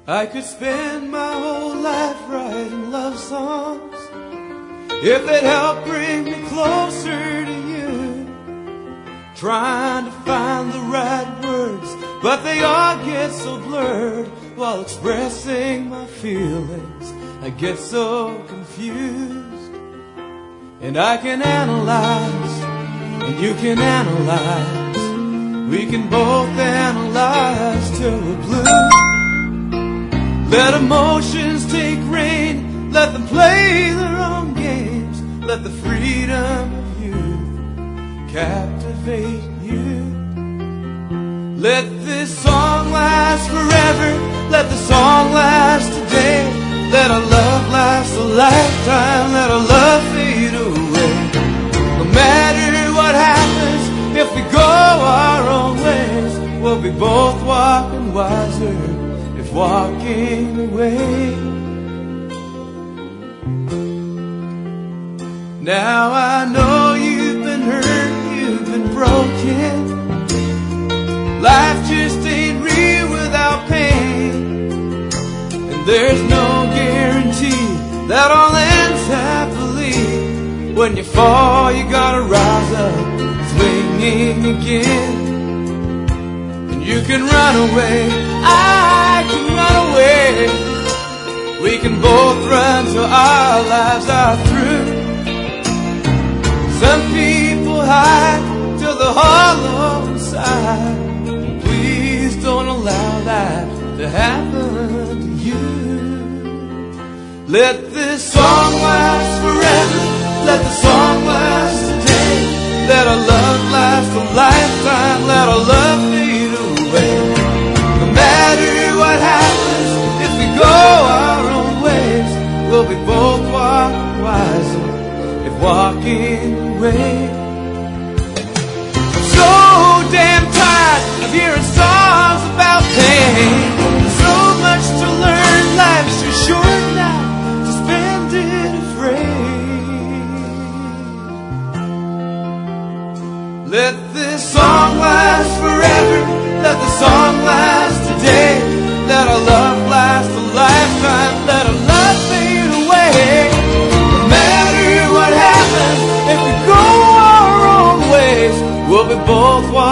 I could spend my whole life writing love songs if they'd help bring me closer to you. Trying to find the right words, but they all get so blurred. While expressing my feelings, I get so confused. And I can analyze, and you can analyze. We can both analyze till we're blue. Let emotions take reign, let them play their own games. Let the freedom of youth captivate you. Let this song last forever, let the song last today. Let our love last a lifetime, let our love fade away. No matter what happens, if we go our own ways, we'll be both walking wiser if walking away. Now I know you've been hurt, you've been broken. Life just ain't real without pain. And there's no guarantee that all ends happily. When you fall, you gotta rise up, swinging again. And you can run away, I can run away. We can both run till our lives are through. Some people hide till they're hollow inside. Please don't allow that to happen to you. Let this song last forever, let the song last today. Let our love last a lifetime, let our love fade away. No matter what happens, if we go our own ways, we'll be both walking wiser if walking away. I'm so damn tired of hearing songs about pain. There's so much to learn, life's too short now to spend it afraid. Let this song last forever, let the song last today. Let our love last a lifetime, let our love fade away. No matter what happens, if we go our own ways, we'll be both walking